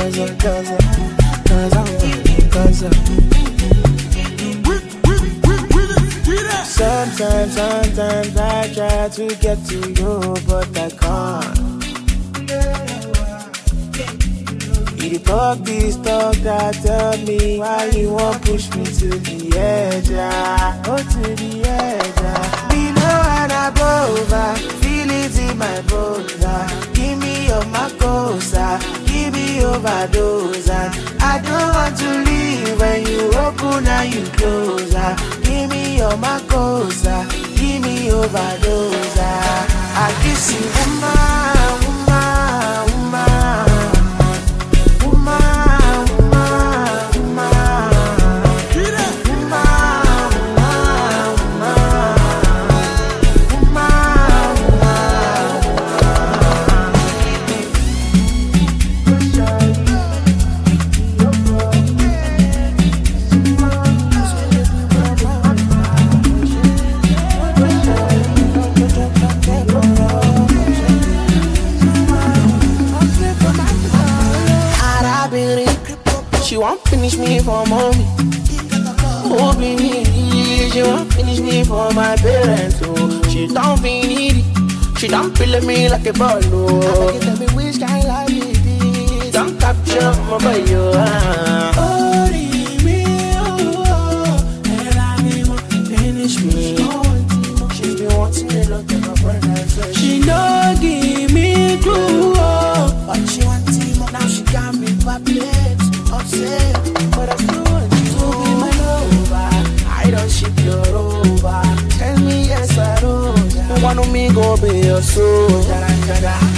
Sometimes I try to get to you, but I can't. You talk this talk that tell me why you won't push me to the edge, oh to the edge. Below and above, feel it in my bones. Give me your macosa, give me overdose. I don't want to leave when you open and you close. Give me your macosa, give me overdose. I kiss you, woman, woman, woman. She won't finish me for mommy. Oh, baby, she won't finish me for my parents. Oh, she don't feel needy. She don't feel me like a ball. Oh, I tell me which kind of it is. Don't capture my boy. Oh, me, oh, and I need more finish me. She's been wanting me look at my brother. She don't give me clue, but she wants him now. She got me perplexed. Upset, but I still want you to be my lover. I don't ship your over. Tell me yes I don't. One of me go be your soul.